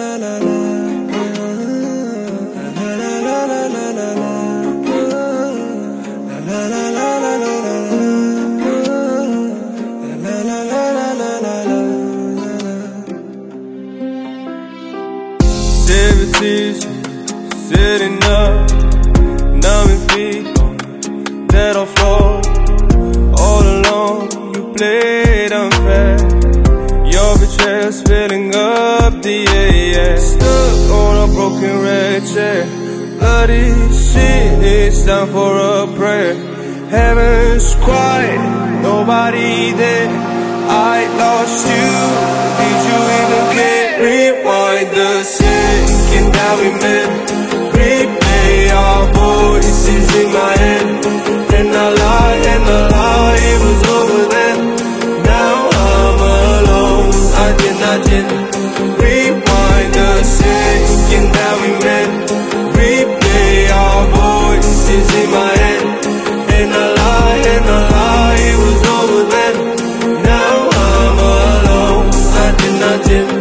Sitting up, numbing feet on that old floor. All alone, you played unfair. Your betrayal's filling up the air. Stuck on a broken red chair. Bloody shit, it's time for a prayer. Heaven's quiet, nobody there. I lost you, did you even care? Rewind the second that we met. Replay our voices in my head. And I lie, it was over then. Now I'm alone, I did. Rewind the second that we met. Replay our voices in my head. And I lie, it was over then. Now I'm alone, I did.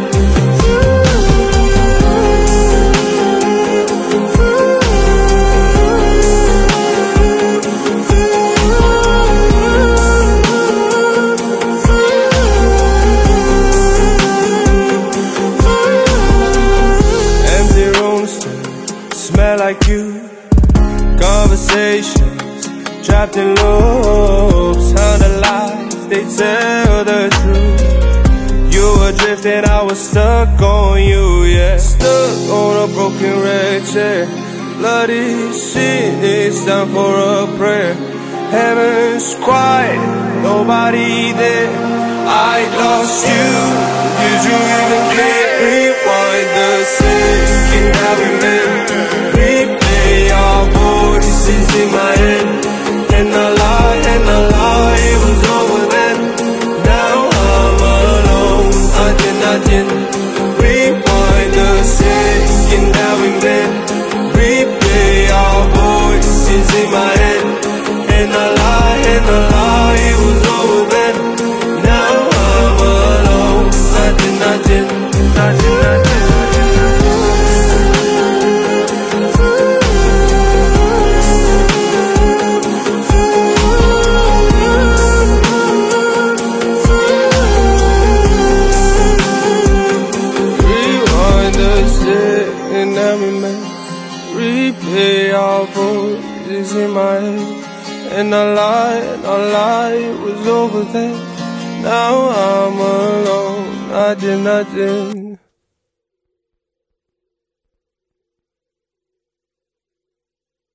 Smell like you. Conversations trapped in loops. How the lies, they tell the truth. You were drifting, I was stuck on you, yeah. Stuck on a broken red chair. Bloody shit, it's time for a prayer. Heaven's quiet, nobody there. I lost you, did you even care? Rewind the second that we met. Replay our voices in my head. And I lie, it was over then. Now I'm alone, I did. Rewind the second that we met. Replay our voices in my head. And I lie, it was over then. Now I'm alone, I did. And now we met. Replay our voices in my head. And I lie, it was over then. Now I'm alone, I did.